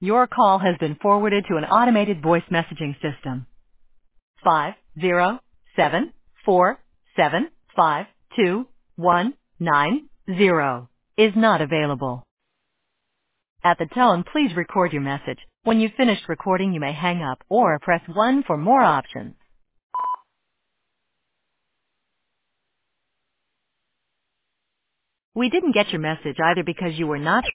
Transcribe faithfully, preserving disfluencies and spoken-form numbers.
Your call has been forwarded to an automated voice messaging system. Five zero seven four seven five two one nine zero is not available. At the tone, please record your message. When you've finished recording, you may hang up or press one for more options. We didn't get your message either because you were not